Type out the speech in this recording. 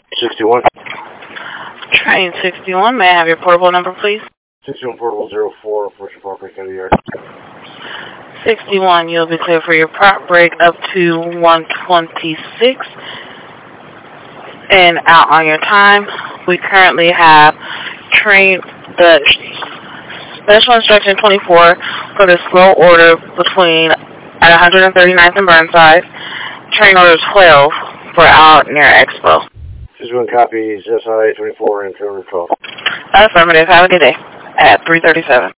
61. Train 61, may I have your portable number, please? 61 portable 04, Fortune Park, County Yard. 61, you'll be clear for your prop break up to 126 and out on your time. We currently have the special instruction 24 for the slow order between at 139th and Burnside. Train order 12 for out near Expo. 61 copies, SI 24 and 12. Affirmative. Have a good day at 3:37.